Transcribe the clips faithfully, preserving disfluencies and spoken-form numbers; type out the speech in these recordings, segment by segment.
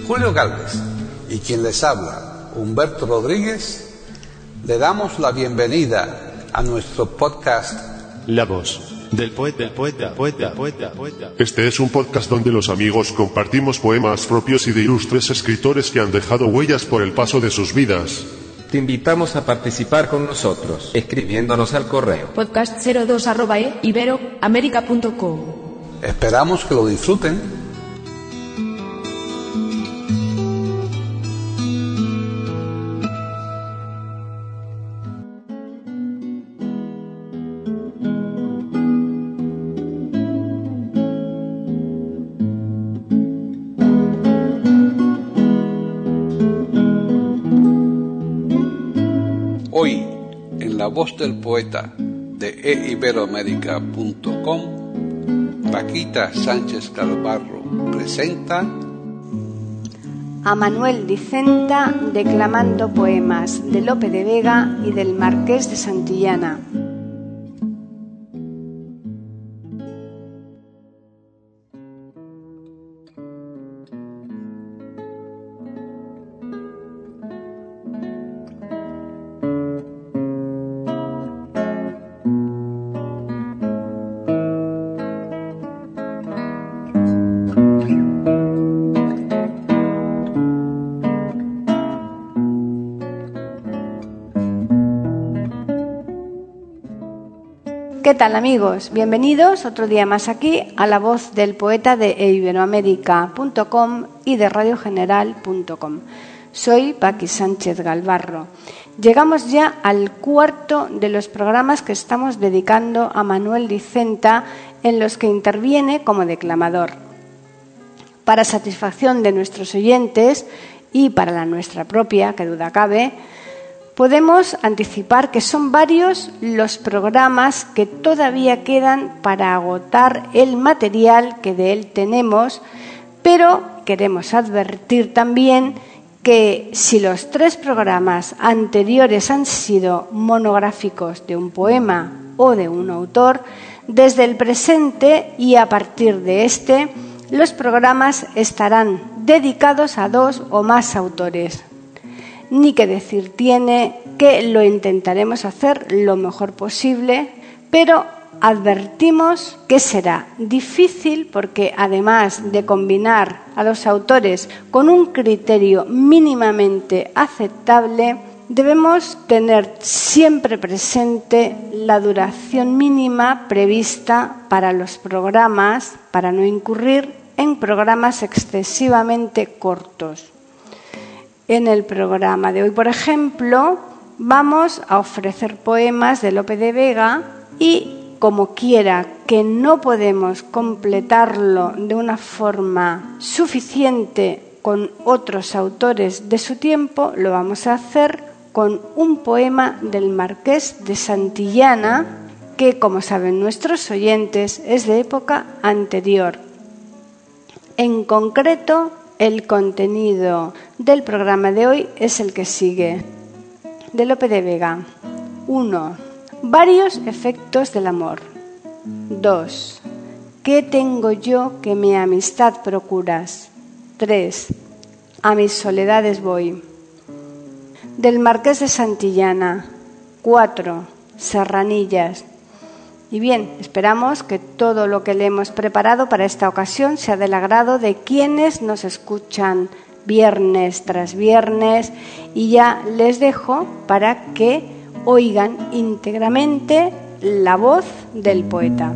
Julio Gálvez y quien les habla, Humberto Rodríguez, le damos la bienvenida a nuestro podcast La voz del poeta, del poeta, poeta, poeta, poeta. Este es un podcast donde los amigos compartimos poemas propios y de ilustres escritores que han dejado huellas por el paso de sus vidas. Te invitamos a participar con nosotros, escribiéndonos al correo podcast cero dos arroba e ibero américa punto com. Esperamos que lo disfruten. Hoy, en La Voz del Poeta de e ibero américa punto com, Paquita Sánchez Galvarro presenta a Manuel Dicenta declamando poemas de Lope de Vega y del Marqués de Santillana. ¿Qué tal, amigos? Bienvenidos otro día más aquí a La Voz del Poeta de e ibero américa punto com y de radio general punto com. Soy Paqui Sánchez Galvarro. Llegamos ya al cuarto de los programas que estamos dedicando a Manuel Dicenta, en los que interviene como declamador. Para satisfacción de nuestros oyentes y para la nuestra propia, que duda cabe, podemos anticipar que son varios los programas que todavía quedan para agotar el material que de él tenemos, pero queremos advertir también que si los tres programas anteriores han sido monográficos de un poema o de un autor, desde el presente y a partir de este, los programas estarán dedicados a dos o más autores. Ni que decir tiene que lo intentaremos hacer lo mejor posible, pero advertimos que será difícil porque además de combinar a los autores con un criterio mínimamente aceptable, debemos tener siempre presente la duración mínima prevista para los programas, para no incurrir en programas excesivamente cortos. En el programa de hoy, por ejemplo, vamos a ofrecer poemas de Lope de Vega y, como quiera que no podemos completarlo de una forma suficiente con otros autores de su tiempo, lo vamos a hacer con un poema del Marqués de Santillana, que, como saben nuestros oyentes, es de época anterior. En concreto, el contenido del programa de hoy es el que sigue. De Lope de Vega. uno. Varios efectos del amor. dos. ¿Qué tengo yo que mi amistad procuras? tres. A mis soledades voy. Del Marqués de Santillana. cuatro. Serranillas. Y bien, esperamos que todo lo que le hemos preparado para esta ocasión sea del agrado de quienes nos escuchan viernes tras viernes, y ya les dejo para que oigan íntegramente la voz del poeta.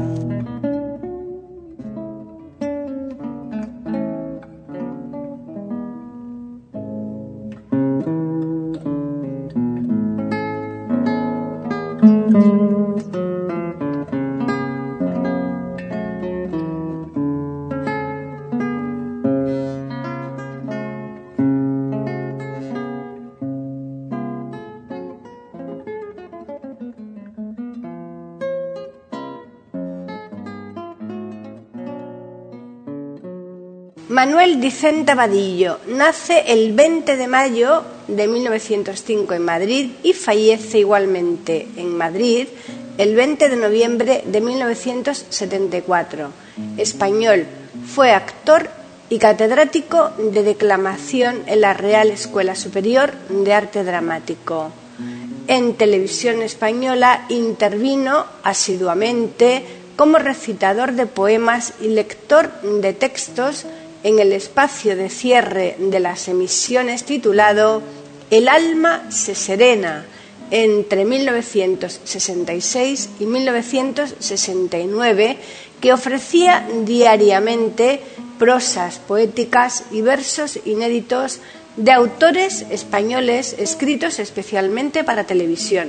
Manuel Dicenta Vadillo nace el veinte de mayo de mil novecientos cinco en Madrid y fallece igualmente en Madrid el veinte de noviembre de mil novecientos setenta y cuatro. Español, fue actor y catedrático de declamación en la Real Escuela Superior de Arte Dramático. En Televisión Española intervino asiduamente como recitador de poemas y lector de textos en el espacio de cierre de las emisiones titulado El alma se serena, entre mil novecientos sesenta y seis y mil novecientos sesenta y nueve, que ofrecía diariamente prosas poéticas y versos inéditos de autores españoles escritos especialmente para televisión.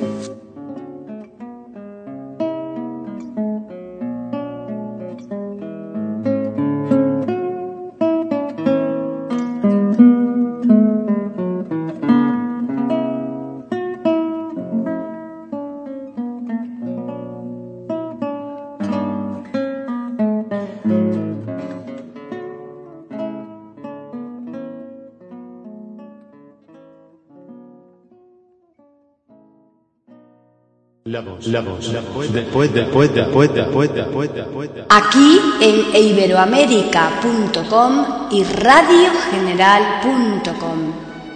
La voz, la voz, la voz del poeta, poeta, poeta, poeta, poeta, poeta. Aquí en iberoamérica punto com y radio general punto com.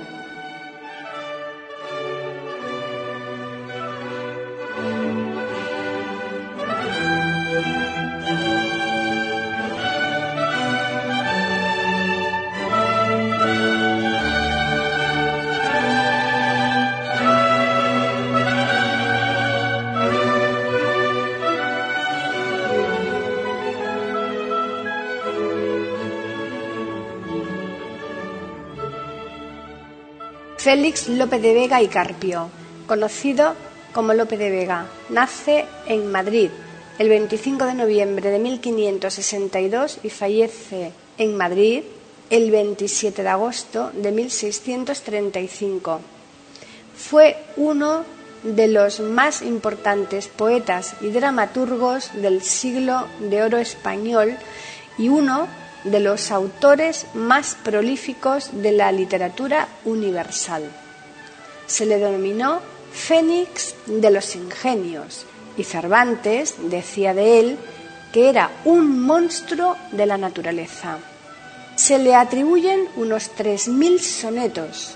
Félix Lope de Vega y Carpio, conocido como Lope de Vega, nace en Madrid el veinticinco de noviembre de mil quinientos sesenta y dos y fallece en Madrid el veintisiete de agosto de mil seiscientos treinta y cinco. Fue uno de los más importantes poetas y dramaturgos del siglo de oro español y uno de los autores más prolíficos de la literatura universal. Se le denominó Fénix de los ingenios y Cervantes decía de él que era un monstruo de la naturaleza. Se le atribuyen unos tres mil sonetos.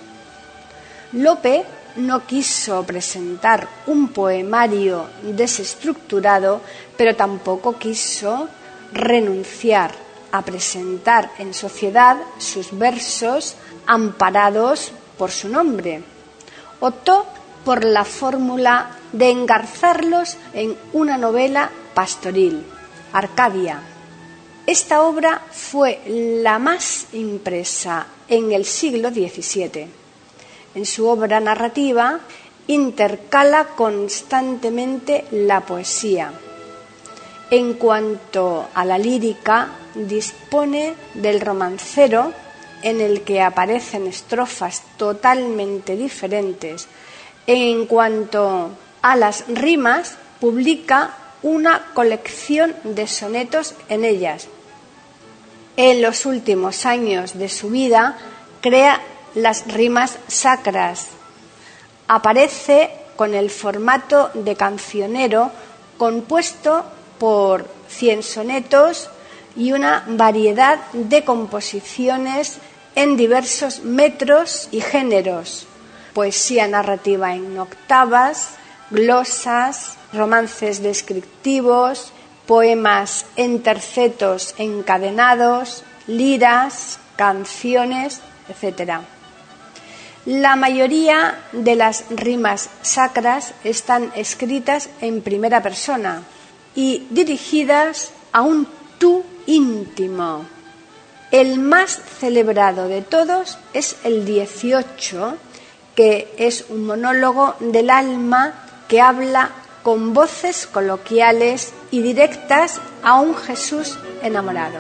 Lope no quiso presentar un poemario desestructurado, pero tampoco quiso renunciar a presentar en sociedad sus versos amparados por su nombre. Optó por la fórmula de engarzarlos en una novela pastoril, Arcadia. Esta obra fue la más impresa en el siglo diecisiete. En su obra narrativa intercala constantemente la poesía. En cuanto a la lírica, dispone del romancero, en el que aparecen estrofas totalmente diferentes. En cuanto a las rimas, publica una colección de sonetos en ellas. En los últimos años de su vida, crea las rimas sacras. Aparece con el formato de cancionero compuesto por cien sonetos y una variedad de composiciones en diversos metros y géneros: poesía narrativa en octavas, glosas, romances descriptivos, poemas en tercetos encadenados, liras, canciones, etcétera. La mayoría de las rimas sacras están escritas en primera persona y dirigidas a un tú íntimo. El más celebrado de todos es el dieciocho, que es un monólogo del alma que habla con voces coloquiales y directas a un Jesús enamorado.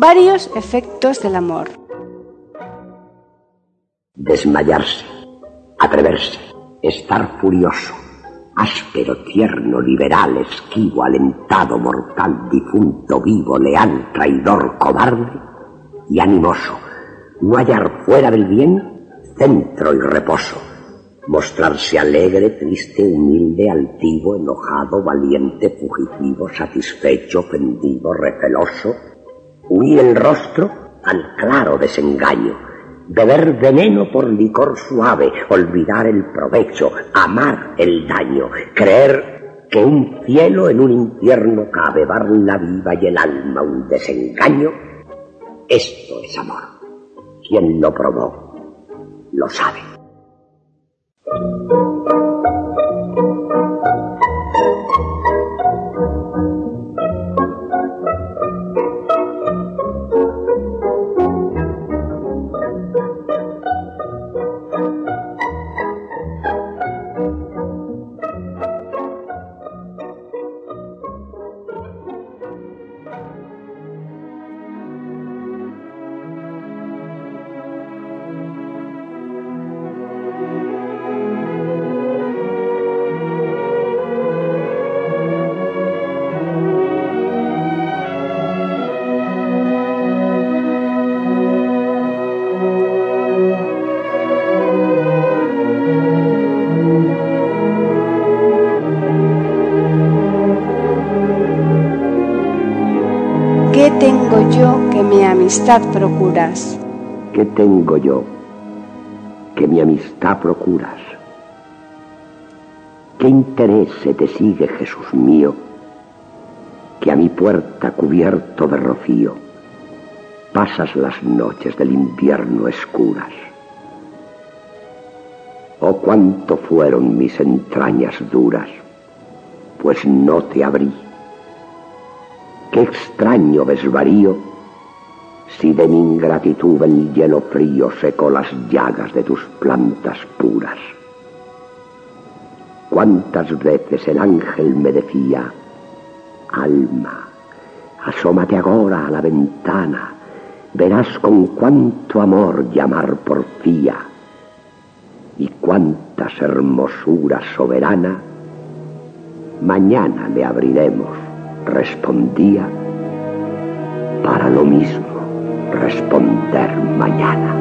varios efectos del amor. Desmayarse, atreverse, estar furioso, áspero, tierno, liberal, esquivo, alentado, mortal, difunto, vivo, leal, traidor, cobarde y animoso. No hallar fuera del bien centro y reposo. Mostrarse alegre, triste, humilde, altivo, enojado, valiente, fugitivo, satisfecho, ofendido, receloso. Huir el rostro al claro desengaño. Beber veneno por licor suave, olvidar el provecho, amar el daño, creer que un cielo en un infierno cabe, dar la vida y el alma un desengaño. Esto es amor. Quien lo probó, lo sabe. ¿Qué tengo yo que mi amistad procuras? ¿Qué tengo yo que mi amistad procuras? ¿Qué interés se te sigue, Jesús mío, que a mi puerta cubierto de rocío pasas las noches del invierno escuras? Oh, cuánto fueron mis entrañas duras, pues no te abrí. Qué extraño desvarío si de mi ingratitud el hielo frío secó las llagas de tus plantas puras. Cuántas veces el ángel me decía: alma, asómate agora a la ventana, verás con cuánto amor llamar porfía, y cuántas hermosuras soberana mañana le abriremos. Respondía, para lo mismo responder mañana.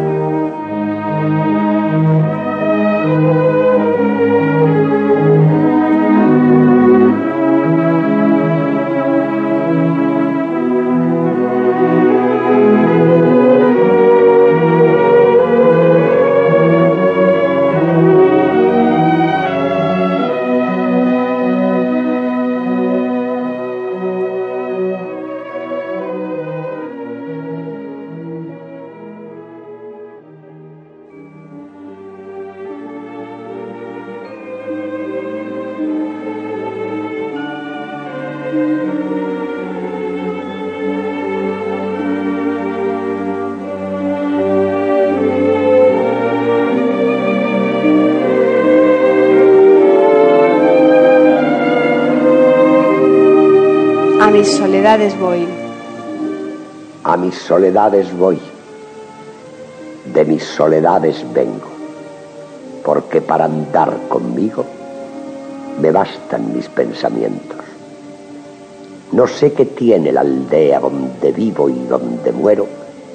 A mis soledades voy. A mis soledades voy. De mis soledades vengo. Porque para andar conmigo me bastan mis pensamientos. No sé qué tiene la aldea donde vivo y donde muero,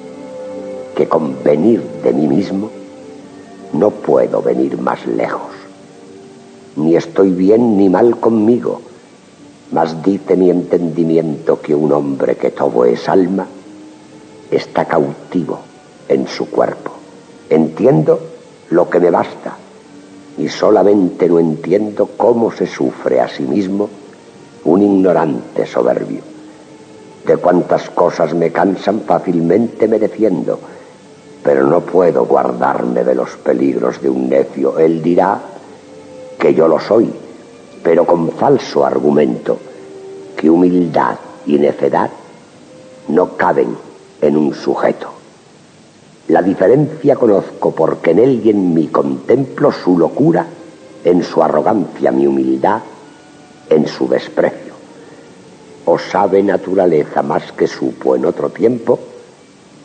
que con venir de mí mismo no puedo venir más lejos. Ni estoy bien ni mal conmigo, mas dice mi entendimiento que un hombre que todo es alma está cautivo en su cuerpo. Entiendo lo que me basta y solamente no entiendo cómo se sufre a sí mismo un ignorante soberbio. De cuantas cosas me cansan fácilmente me defiendo, pero no puedo guardarme de los peligros de un necio. Él dirá que yo lo soy, pero con falso argumento, que humildad y necedad no caben en un sujeto. La diferencia conozco porque en él y en mí contemplo su locura, en su arrogancia mi humildad, en su desprecio. O sabe naturaleza más que supo en otro tiempo,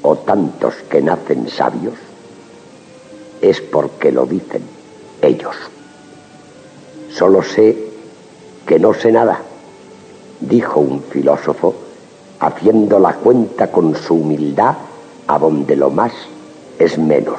o tantos que nacen sabios, es porque lo dicen ellos. Solo sé que no sé nada, dijo un filósofo, haciendo la cuenta con su humildad a donde lo más es menos.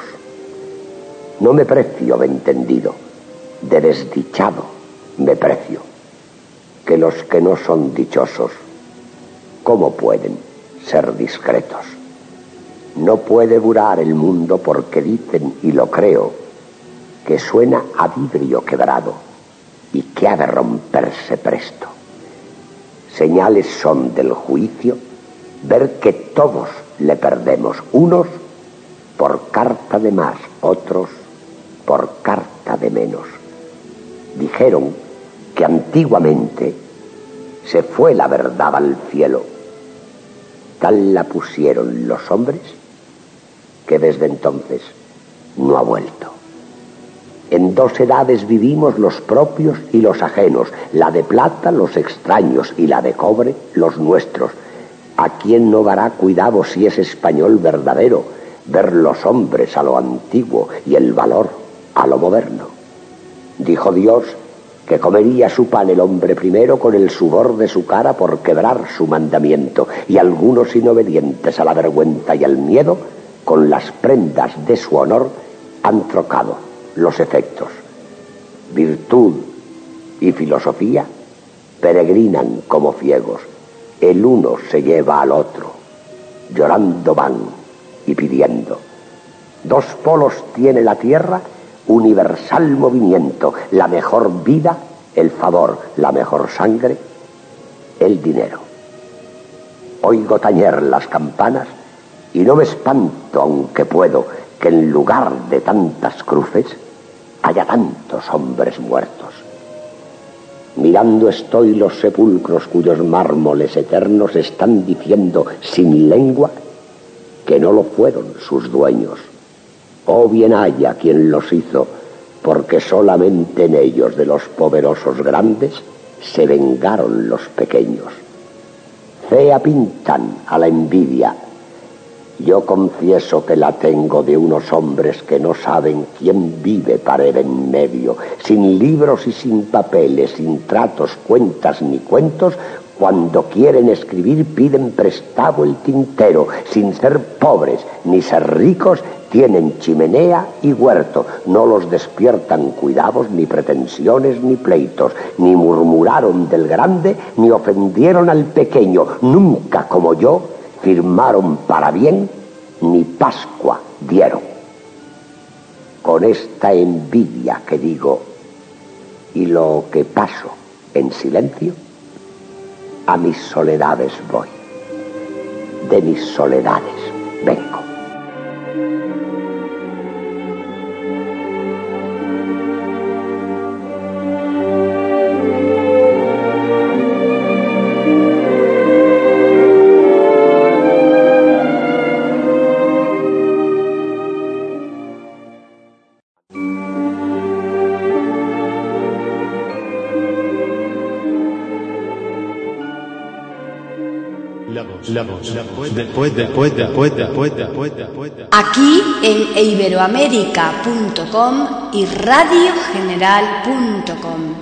No me precio de entendido, de desdichado me precio, que los que no son dichosos, ¿cómo pueden ser discretos? No puede durar el mundo porque dicen, y lo creo, que suena a vidrio quebrado y que ha de romperse presto. Señales son del juicio ver que todos le perdemos, unos por carta de más, otros por carta de menos. Dijeron que antiguamente se fue la verdad al cielo. Tal la pusieron los hombres que desde entonces no ha vuelto. En dos edades vivimos los propios y los ajenos, la de plata los extraños y la de cobre los nuestros. ¿A quién no dará cuidado si es español verdadero ver los hombres a lo antiguo y el valor a lo moderno? Dijo Dios que comería su pan el hombre primero con el sudor de su cara por quebrar su mandamiento, y algunos inobedientes a la vergüenza y al miedo con las prendas de su honor han trocado los efectos. Virtud y filosofía peregrinan como ciegos, el uno se lleva al otro, llorando van y pidiendo. Dos polos tiene la tierra, universal movimiento, la mejor vida, el favor, la mejor sangre, el dinero. Oigo tañer las campanas y no me espanto, aunque puedo, que en lugar de tantas cruces haya tantos hombres muertos. Mirando estoy los sepulcros cuyos mármoles eternos están diciendo sin lengua que no lo fueron sus dueños. O bien haya quien los hizo, porque solamente en ellos de los poderosos grandes se vengaron los pequeños. Fea pintan a la envidia. Yo confieso que la tengo de unos hombres que no saben quién vive pared en medio, sin libros y sin papeles, sin tratos, cuentas ni cuentos. Cuando quieren escribir piden prestado el tintero, sin ser pobres ni ser ricos, tienen chimenea y huerto, no los despiertan cuidados, ni pretensiones, ni pleitos, ni murmuraron del grande, ni ofendieron al pequeño, nunca como yo firmaron para bien, ni Pascua dieron. Con esta envidia que digo, y lo que paso en silencio, a mis soledades voy, de mis soledades vengo. La voz, la voz, después, después, después, después, después, después. Aquí en iberoamerica punto com y radio general punto com.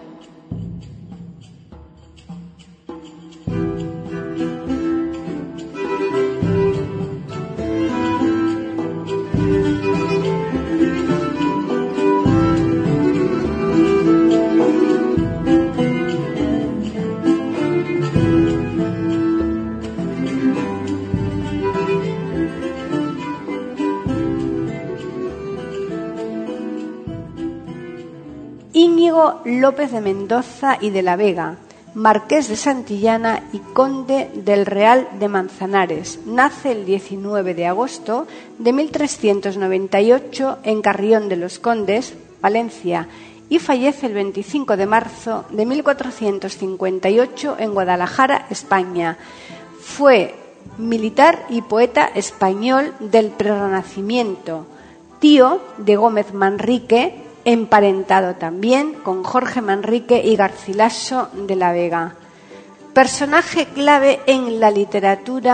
Íñigo López de Mendoza y de la Vega, marqués de Santillana y conde del Real de Manzanares. Nace el diecinueve de agosto de mil trescientos noventa y ocho en Carrión de los Condes, Valencia, y fallece el veinticinco de marzo de mil cuatrocientos cincuenta y ocho en Guadalajara, España. Fue militar y poeta español del Prerrenacimiento, tío de Gómez Manrique, emparentado también con Jorge Manrique y Garcilaso de la Vega. Personaje clave en la literatura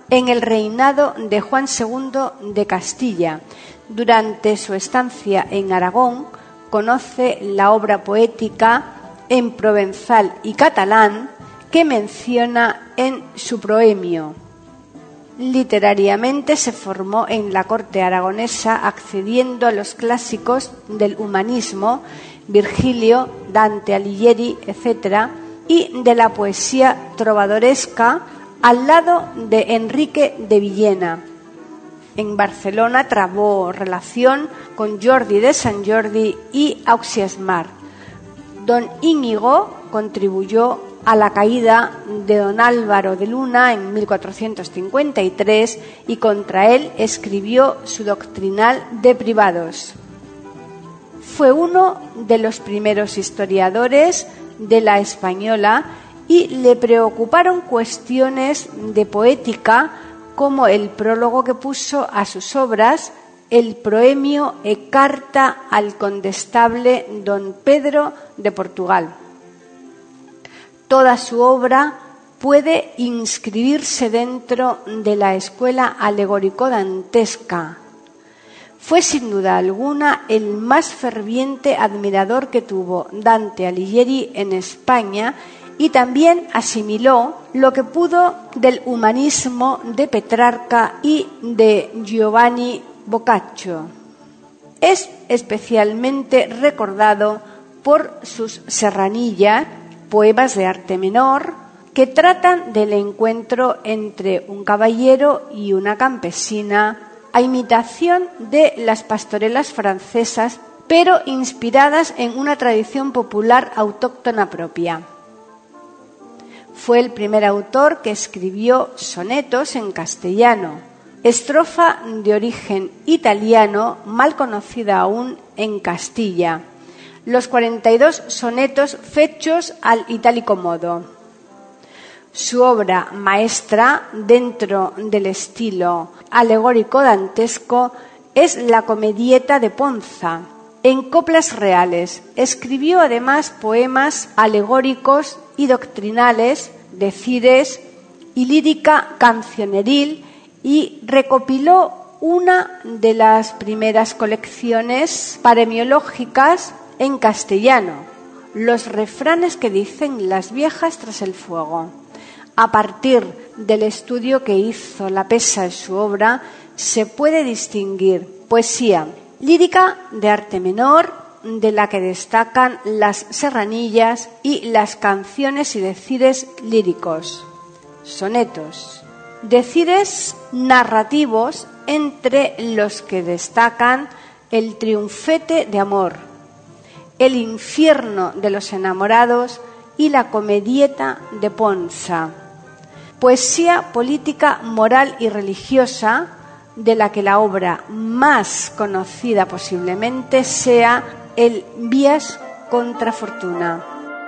en el reinado de Juan segundo de Castilla. Durante su estancia en Aragón, conoce la obra poética en provenzal y catalán que menciona en su proemio. Literariamente se formó en la corte aragonesa accediendo a los clásicos del humanismo, Virgilio, Dante Alighieri, etcétera, y de la poesía trovadoresca al lado de Enrique de Villena. En Barcelona trabó relación con Jordi de Sant Jordi y Ausiàs March. Don Íñigo contribuyó a la caída de don Álvaro de Luna en mil cuatrocientos cincuenta y tres y contra él escribió su Doctrinal de Privados. Fue uno de los primeros historiadores de la española y le preocuparon cuestiones de poética como el prólogo que puso a sus obras, el proemio e carta al condestable don Pedro de Portugal. Toda su obra puede inscribirse dentro de la escuela alegórico-dantesca. Fue sin duda alguna el más ferviente admirador que tuvo Dante Alighieri en España y también asimiló lo que pudo del humanismo de Petrarca y de Giovanni Boccaccio. Es especialmente recordado por sus serranillas, poemas de arte menor, que tratan del encuentro entre un caballero y una campesina, a imitación de las pastorelas francesas, pero inspiradas en una tradición popular autóctona propia. Fue el primer autor que escribió sonetos en castellano, estrofa de origen italiano, mal conocida aún en Castilla. Los cuarenta y dos sonetos fechos al itálico modo. Su obra maestra dentro del estilo alegórico dantesco es la Comedieta de Ponza, en coplas reales. Escribió además poemas alegóricos y doctrinales, decires y lírica cancioneril y recopiló una de las primeras colecciones paremiológicas en castellano, los refranes que dicen las viejas tras el fuego. A partir del estudio que hizo La Pesa en su obra, se puede distinguir poesía lírica de arte menor, de la que destacan las serranillas y las canciones y decires líricos, sonetos, decires narrativos entre los que destacan el Triunfete de Amor, el Infierno de los Enamorados y la Comedieta de Ponza. Poesía política, moral y religiosa, de la que la obra más conocida posiblemente sea el Vías contra Fortuna.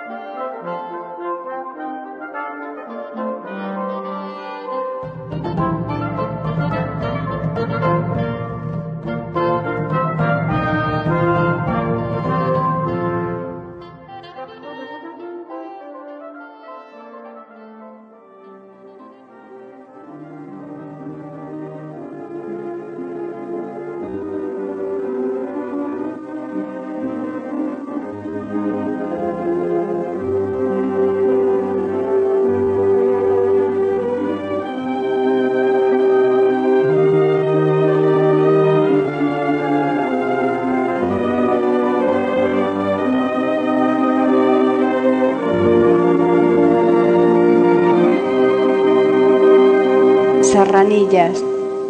Serranillas.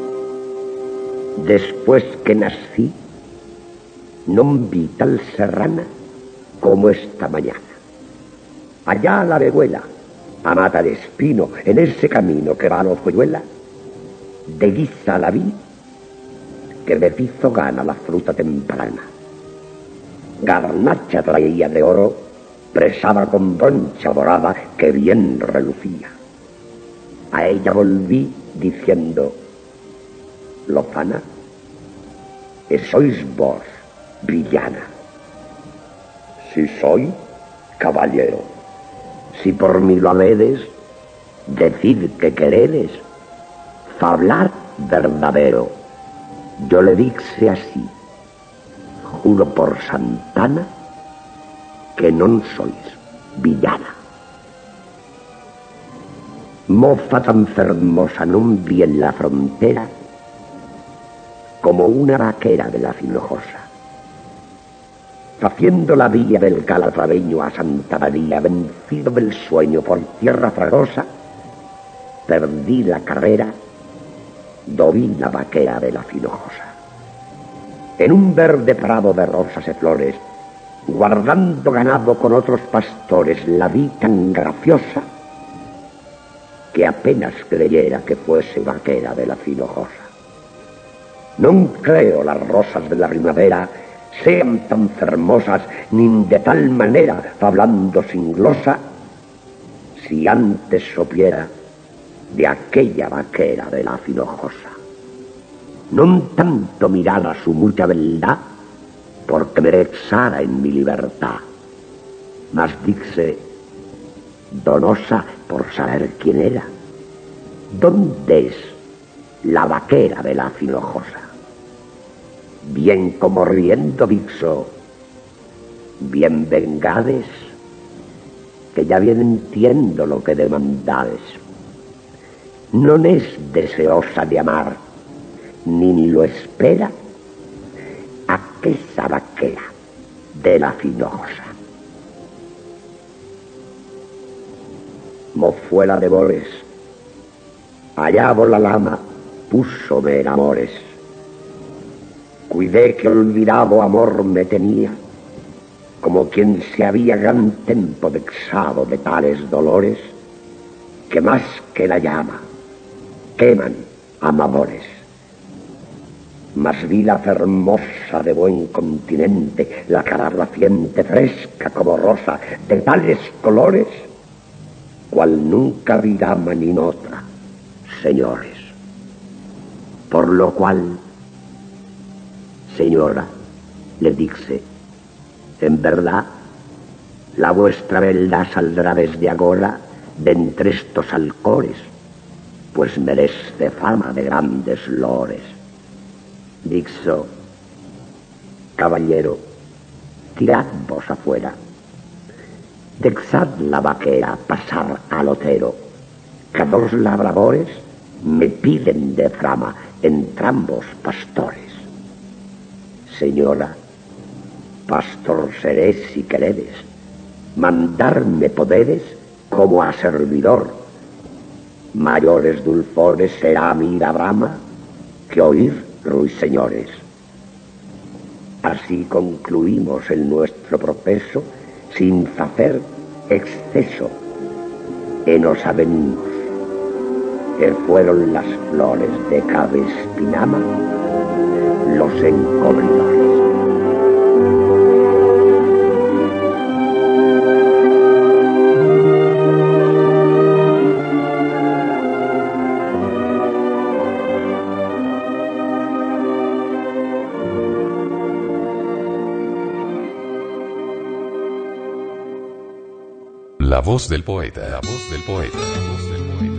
Después que nací, non vi tal serrana como esta mañana. Allá a la veguela, a mata de espino, en ese camino que va a Lozuela, de guisa la vi, que me hizo gana la fruta temprana. Garnacha traía de oro, presaba con broncha dorada que bien relucía. A ella volví diciendo: Lozana, e sois vos, villana. Si soy, caballero. Si por mí lo habedes, decid que queredes. Fablar verdadero, yo le dixe así, juro por Santana que non sois villana. Moza tan fermosa non vi en la frontera como una vaquera de la Finojosa. Haciendo la vía del Calatraveño a Santa María, vencido del sueño por tierra fragosa, perdí la carrera, do vi la vaquera de la Finojosa. En un verde prado de rosas y flores, guardando ganado con otros pastores, la vi tan graciosa que apenas creyera que fuese vaquera de la Finojosa. Non creo las rosas de la primavera sean tan fermosas, ni de tal manera, hablando sin glosa, si antes supiera de aquella vaquera de la Finojosa. Non tanto mirara su mucha beldad, porque me vexara en mi libertad, mas dixe donosa por saber quién era. ¿Dónde es la vaquera de la Finojosa? Bien como riendo dixo, bien vengades, que ya bien entiendo lo que demandades. Non es deseosa de amar, ni lo espera aquella vaquera de la Finojosa. Mozuela de boles, allá por la lama púsome en amores. Cuidé que olvidado amor me tenía, como quien se había gran tiempo vexado de tales dolores, que más que la llama queman amadores. Mas vi la fermosa de buen continente, la cara raciente, fresca como rosa, de tales colores, cual nunca vi dama ni otra, señores. Por lo cual, señora, le dixe, en verdad, la vuestra beldad saldrá desde agora de entre estos alcores, pues merece fama de grandes lores. Dixo, caballero, tirad vos afuera, dexad la vaquera pasar al otero, que dos labradores me piden de frama entrambos pastores. Señora, pastor seré si queredes, mandarme poderes como a servidor. Mayores dulzores será mi la brama que oír ruiseñores. Así concluimos el nuestro proceso sin hacer exceso. Y nos avenimos, que fueron las flores de Cabe Espinama los encobridores. La voz del poeta, la voz del poeta, la voz del poeta.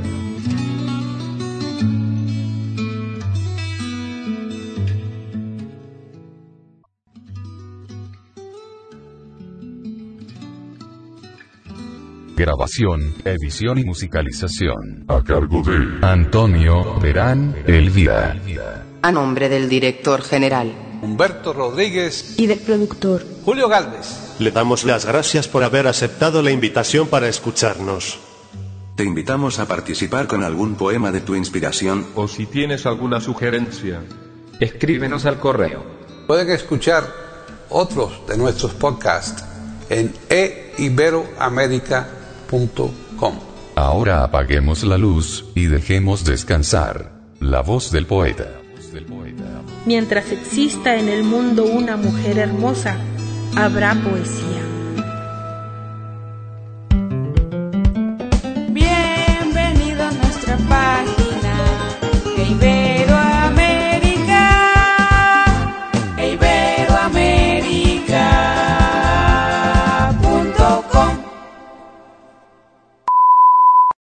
Grabación, edición y musicalización a cargo de Antonio Verán Elvira. A nombre del director general Humberto Rodríguez y del productor Julio Galvez. Le damos las gracias por haber aceptado la invitación para escucharnos. Te invitamos a participar con algún poema de tu inspiración. O si tienes alguna sugerencia, escríbenos al correo. Pueden escuchar otros de nuestros podcasts en e iberoamerica punto com. Ahora apaguemos la luz y dejemos descansar la voz del poeta. Mientras exista en el mundo una mujer hermosa, habrá poesía. Bienvenido a nuestra página, que